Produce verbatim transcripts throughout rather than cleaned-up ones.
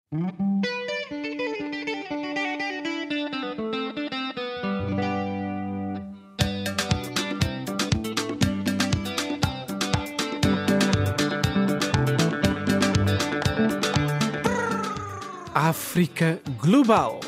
África Global.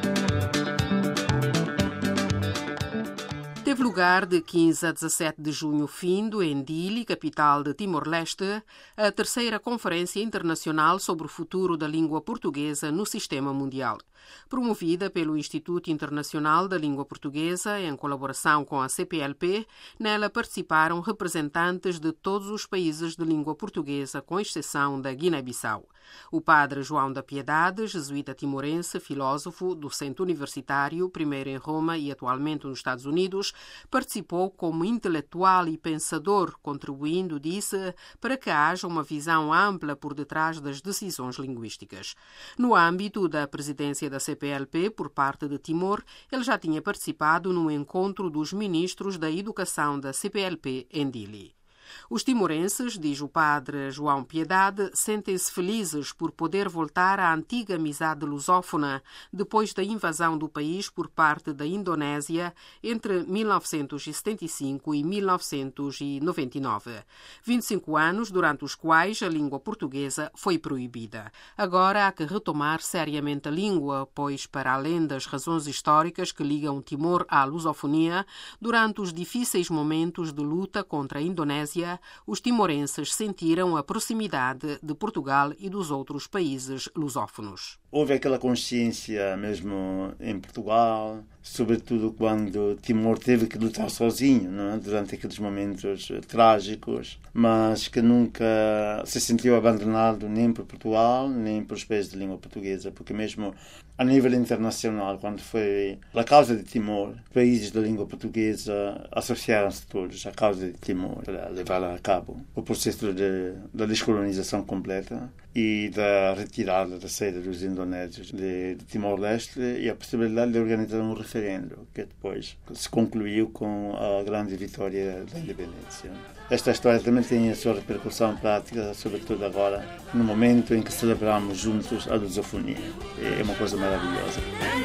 Teve lugar de quinze a dezassete de junho findo, em Dili, capital de Timor-Leste, a terceira Conferência Internacional sobre o Futuro da Língua Portuguesa no Sistema Mundial. Promovida pelo Instituto Internacional da Língua Portuguesa, em colaboração com a C P L P, nela participaram representantes de todos os países de língua portuguesa, com exceção da Guiné-Bissau. O padre João da Piedade, jesuíta timorense, filósofo, docente universitário, primeiro em Roma e atualmente nos Estados Unidos, participou como intelectual e pensador, contribuindo, disse, para que haja uma visão ampla por detrás das decisões linguísticas. No âmbito da presidência da C P L P, por parte de Timor, ele já tinha participado no encontro dos ministros da Educação da C P L P em Dili. Os timorenses, diz o padre João Piedade, sentem-se felizes por poder voltar à antiga amizade lusófona depois da invasão do país por parte da Indonésia entre mil novecentos e setenta e cinco e mil novecentos e noventa e nove. vinte e cinco anos durante os quais a língua portuguesa foi proibida. Agora há que retomar seriamente a língua, pois, para além das razões históricas que ligam Timor à lusofonia, durante os difíceis momentos de luta contra a Indonésia, os timorenses sentiram a proximidade de Portugal e dos outros países lusófonos. Houve aquela consciência mesmo em Portugal, sobretudo quando Timor teve que lutar sozinho, não é? Durante aqueles momentos trágicos, mas que nunca se sentiu abandonado nem por Portugal, nem pelos países de língua portuguesa, porque mesmo a nível internacional, quando foi a causa de Timor, países da língua portuguesa associaram-se todos à causa de Timor, para levar a cabo o processo de, da descolonização completa e da retirada da saída dos indonésios de, de Timor-Leste e a possibilidade de organizar um referendo, que depois se concluiu com a grande vitória da independência. Esta história também tem a sua repercussão prática, sobretudo agora, no momento em que celebramos juntos a lusofonia. É uma coisa maravilhosa.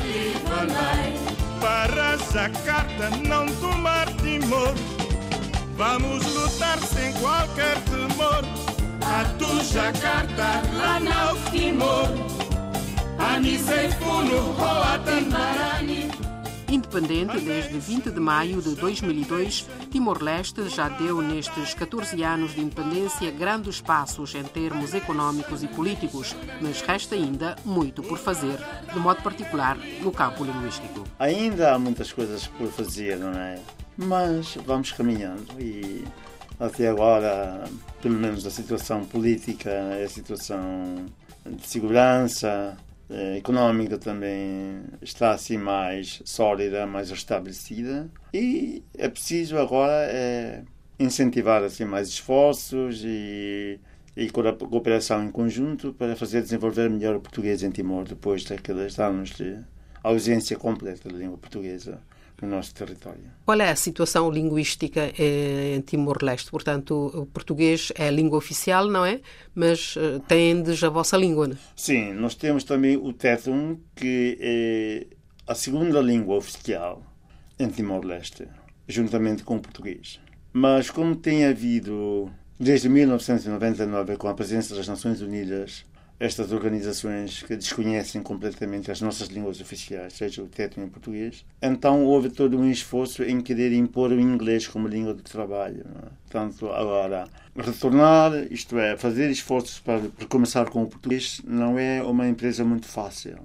Para Jacarta não tomar Timor, vamos lutar sem qualquer temor. A tu Jacarta, lá no Timor, Ani Seifuno, Hoa Tanarani. Independente desde vinte de maio de dois mil e dois, Timor-Leste já deu nestes catorze anos de independência grandes passos em termos económicos e políticos, mas resta ainda muito por fazer, de modo particular no campo linguístico. Ainda há muitas coisas por fazer, não é? Mas vamos caminhando e até agora, pelo menos a situação política, a situação de segurança, económica também está assim mais sólida, mais estabelecida, e é preciso agora é, incentivar assim mais esforços e, e cooperação em conjunto para fazer desenvolver melhor o português em Timor depois daqueles anos de ausência completa da língua portuguesa no nosso território. Qual é a situação linguística em Timor-Leste? Portanto, o português é a língua oficial, não é? Mas uh, tendes a vossa língua, não é? Sim, nós temos também o Tétum, que é a segunda língua oficial em Timor-Leste, juntamente com o português. Mas como tem havido, desde mil novecentos e noventa e nove, com a presença das Nações Unidas, estas organizações que desconhecem completamente as nossas línguas oficiais, seja o Tétum em português, então houve todo um esforço em querer impor o inglês como língua de trabalho. Não é? Portanto, agora, retornar, isto é, fazer esforços para, para começar com o português, não é uma empresa muito fácil,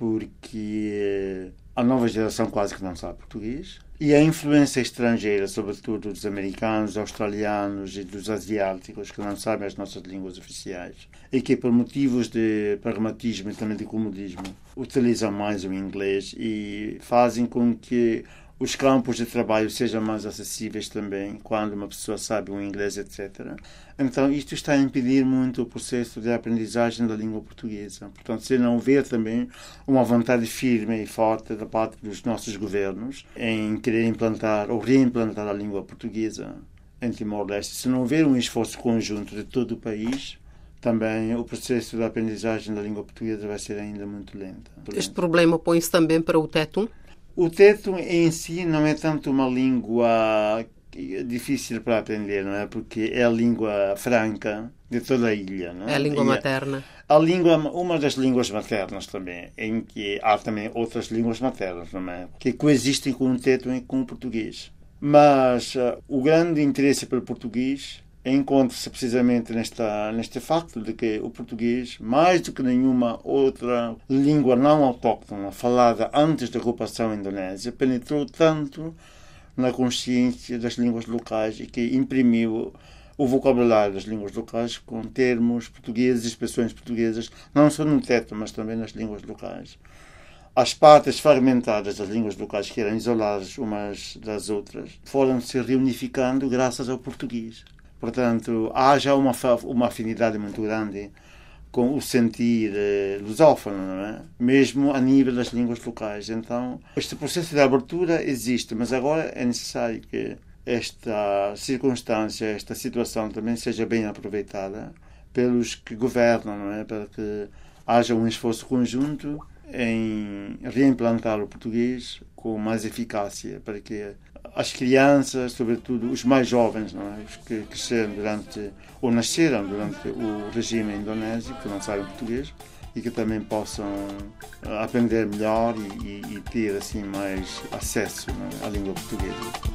porque a nova geração quase que não sabe português. E a influência estrangeira, sobretudo dos americanos, australianos e dos asiáticos, que não sabem as nossas línguas oficiais, e que por motivos de pragmatismo e também de comodismo utilizam mais o inglês e fazem com que os campos de trabalho sejam mais acessíveis também, quando uma pessoa sabe o inglês, etcétera. Então, isto está a impedir muito o processo de aprendizagem da língua portuguesa. Portanto, se não houver também uma vontade firme e forte da parte dos nossos governos em querer implantar ou reimplantar a língua portuguesa em Timor-Leste, se não houver um esforço conjunto de todo o país, também o processo de aprendizagem da língua portuguesa vai ser ainda muito lento. Este problema põe-se também para o Tetum? O Tetum em si não é tanto uma língua difícil para aprender, não é? Porque é a língua franca de toda a ilha. Não é? É a língua e materna. A língua, uma das línguas maternas também, em que há também outras línguas maternas, não é? Que coexistem com o Tetum e com o português. Mas uh, o grande interesse pelo português encontra-se precisamente nesta, neste facto de que o português, mais do que nenhuma outra língua não autóctona falada antes da ocupação indonésia, penetrou tanto na consciência das línguas locais e que imprimiu o vocabulário das línguas locais com termos portugueses, expressões portuguesas, não só no Tetum, mas também nas línguas locais. As partes fragmentadas das línguas locais, que eram isoladas umas das outras, foram se reunificando graças ao português. Portanto, há já uma, uma afinidade muito grande com o sentir eh, lusófono, não é? Mesmo a nível das línguas locais. Então, este processo de abertura existe, mas agora é necessário que esta circunstância, esta situação também seja bem aproveitada pelos que governam, não é? Para que haja um esforço conjunto em reimplantar o português com mais eficácia, para que as crianças, sobretudo os mais jovens, não é? Os que cresceram durante, ou nasceram durante o regime indonésio, que não sabem português, e que também possam aprender melhor e, e, e ter assim mais acesso, não é? À língua portuguesa.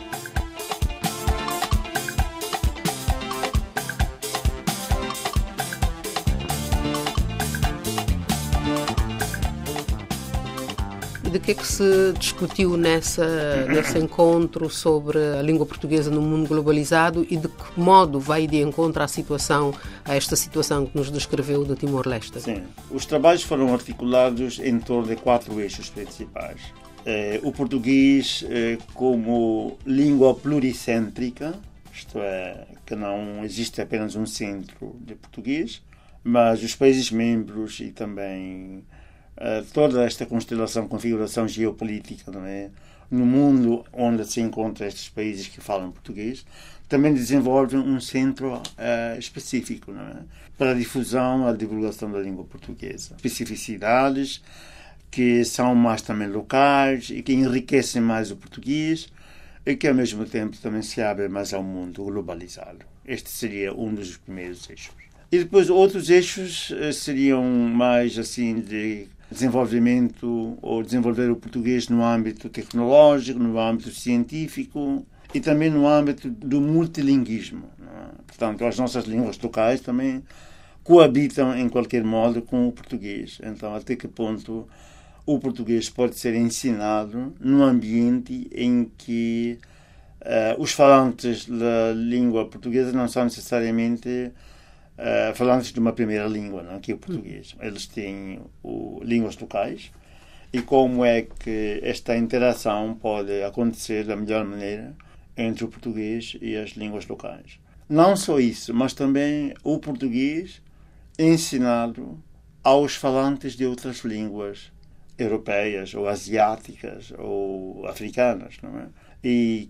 De que é que se discutiu nessa, nesse encontro sobre a língua portuguesa no mundo globalizado e de que modo vai de encontro à situação, a esta situação que nos descreveu do Timor-Leste? Sim, os trabalhos foram articulados em torno de quatro eixos principais. Eh, o português eh, como língua pluricêntrica, isto é, que não existe apenas um centro de português, mas os países membros e também Uh, toda esta constelação, configuração geopolítica, não é? No mundo onde se encontram estes países que falam português, também desenvolvem um centro uh, específico, não é? Para a difusão, a divulgação da língua portuguesa. Especificidades que são mais também locais e que enriquecem mais o português e que ao mesmo tempo também se abrem mais ao mundo globalizado. Este seria um dos primeiros eixos. E depois outros eixos uh, seriam mais assim de desenvolvimento ou desenvolver o português no âmbito tecnológico, no âmbito científico e também no âmbito do multilinguismo. Não é? Portanto, as nossas línguas locais também coabitam em qualquer modo com o português. Então, até que ponto o português pode ser ensinado num ambiente em que uh, os falantes da língua portuguesa não são necessariamente Uh, falantes de uma primeira língua, não? Que é o português. Eles têm o, línguas locais e como é que esta interação pode acontecer da melhor maneira entre o português e as línguas locais. Não só isso, mas também o português ensinado aos falantes de outras línguas europeias ou asiáticas ou africanas, não é? E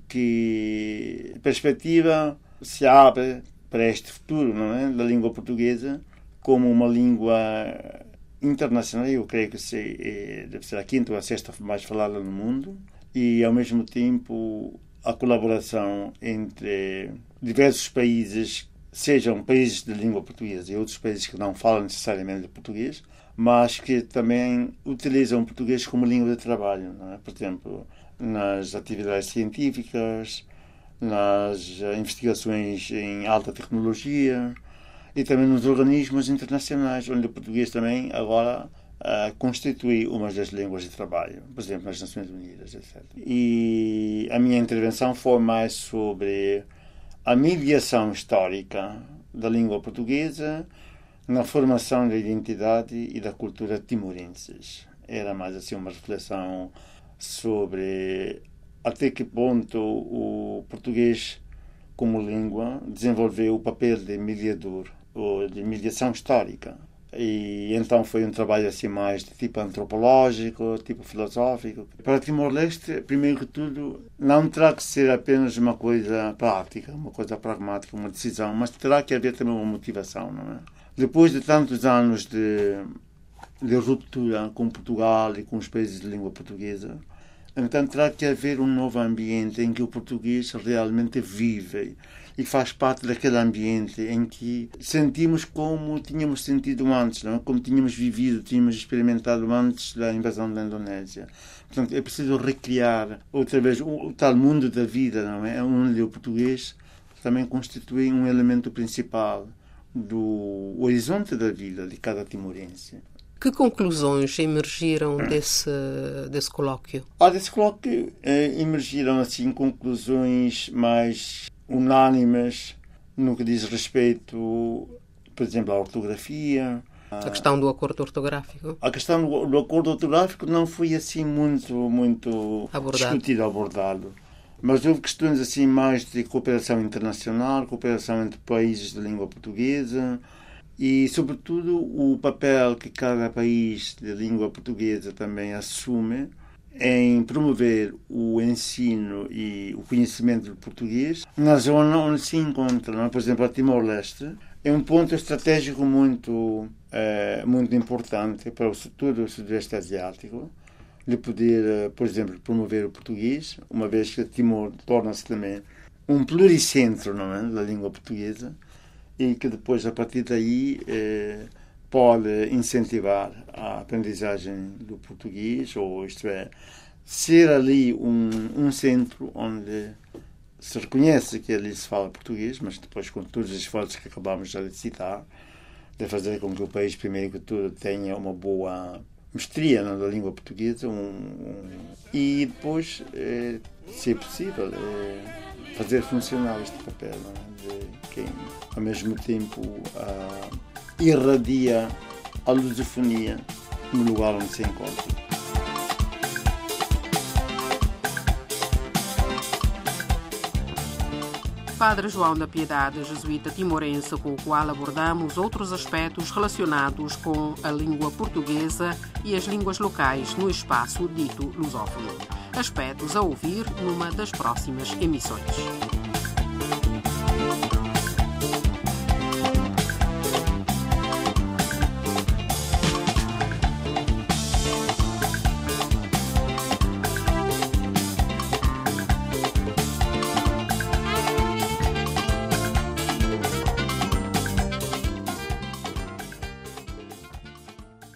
que perspectiva se abre para este futuro, não é? Da língua portuguesa como uma língua internacional. Eu creio que se, é, deve ser a quinta ou a sexta mais falada no mundo e, ao mesmo tempo, a colaboração entre diversos países, sejam países de língua portuguesa e outros países que não falam necessariamente português, mas que também utilizam o português como língua de trabalho, não é? Por exemplo, nas atividades científicas, nas investigações em alta tecnologia e também nos organismos internacionais, onde o português também agora uh, constitui uma das línguas de trabalho, por exemplo, nas Nações Unidas, etcétera. E a minha intervenção foi mais sobre a mediação histórica da língua portuguesa na formação da identidade e da cultura timorenses. Era mais assim uma reflexão sobre até que ponto o português, como língua, desenvolveu o papel de mediador, ou de mediação histórica. E então foi um trabalho assim mais de tipo antropológico, tipo filosófico. Para Timor-Leste, primeiro que tudo, não terá que ser apenas uma coisa prática, uma coisa pragmática, uma decisão, mas terá que haver também uma motivação, não é? Depois de tantos anos de, de ruptura com Portugal e com os países de língua portuguesa, então terá que haver um novo ambiente em que o português realmente vive e faz parte daquele ambiente em que sentimos como tínhamos sentido antes, não? Como tínhamos vivido, tínhamos experimentado antes da invasão da Indonésia. Portanto, é preciso recriar outra vez o, o tal mundo da vida, não é? Onde o português também constitui um elemento principal do horizonte da vida de cada timorense. Que conclusões emergiram desse, desse colóquio? Ah, desse colóquio eh, emergiram assim conclusões mais unânimes no que diz respeito, por exemplo, à ortografia. A questão do acordo ortográfico? A questão do, do acordo ortográfico não foi assim muito, muito abordado. discutido, abordado. Mas houve questões assim mais de cooperação internacional, cooperação entre países de língua portuguesa e, sobretudo, o papel que cada país de língua portuguesa também assume em promover o ensino e o conhecimento do português na zona onde se encontra. Não é? Por exemplo, a Timor-Leste é um ponto estratégico muito, eh, muito importante para o, todo o Sudeste Asiático, de poder, por exemplo, promover o português, uma vez que Timor torna-se também um pluricentro, não é, da língua portuguesa, e que depois, a partir daí, eh, pode incentivar a aprendizagem do português, ou isto é, ser ali um, um centro onde se reconhece que ali se fala português, mas depois, com todos os esforços que acabamos já de citar, de fazer com que o país, primeiro que tudo, tenha uma boa mestria na língua portuguesa um, um, e depois, é, se é possível, é, fazer funcionar este papel, não é? De quem, ao mesmo tempo, ah, irradia a lusofonia no lugar onde se encontra. Padre João da Piedade, jesuíta timorense, com o qual abordamos outros aspectos relacionados com a língua portuguesa e as línguas locais no espaço dito lusófono. Aspectos a ouvir numa das próximas emissões.